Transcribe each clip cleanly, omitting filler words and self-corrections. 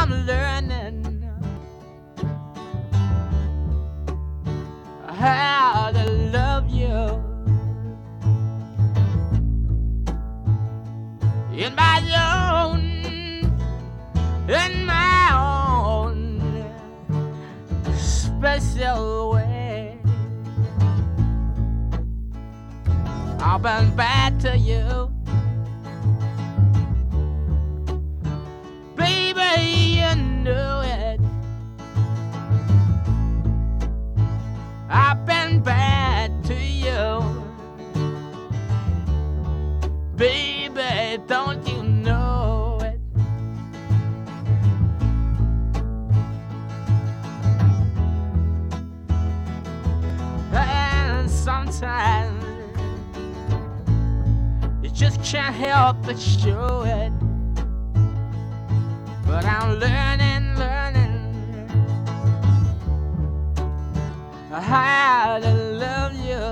I'm learning how to love you in my own special way. I've been bad to you, baby, you know it. I've been bad to you, baby, don't you know it? And sometimes you just can't help but show it. But I'm learning how to love you.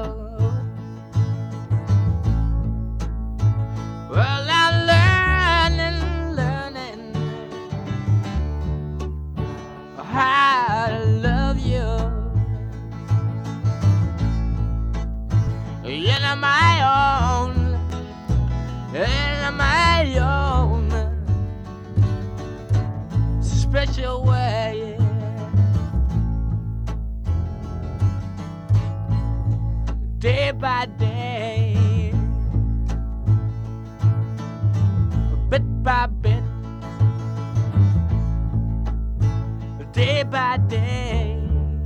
Well, I'm learning how to love you in my own special way. Day by day, bit by bit, day by day,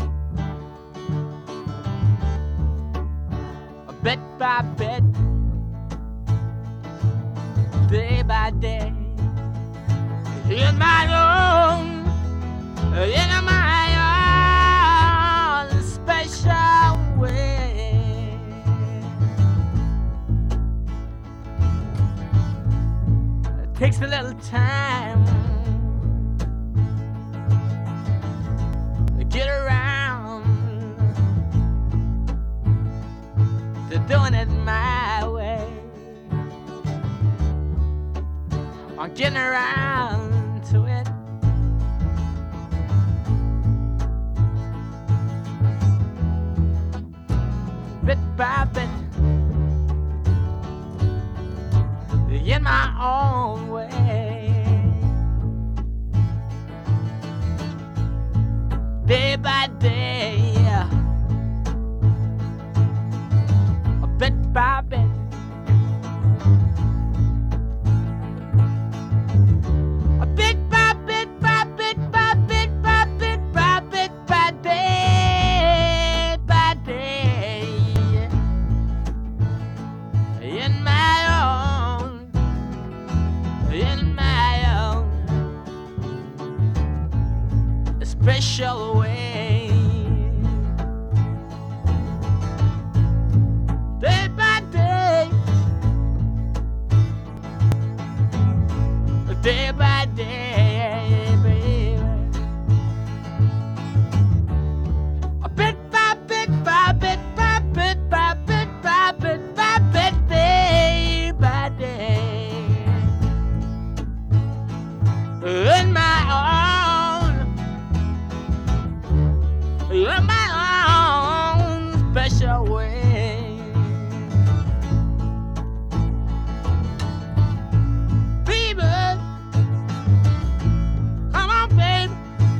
bit by bit, day by day, in my own special way. It takes a little time to get around to doing it my way. I'm getting around to it. Bit by bit, in my own way. Day by day, bit by bit. Special way, day by day, day by day, baby. A bit by bit by bit by bit by bit by bit by bit, day by day, in my own special way. Baby, come on, babe.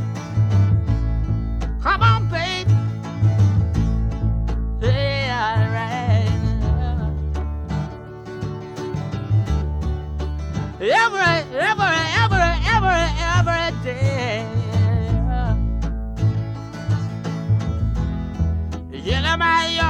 Come on, babe. Yeah, right. Every day. In my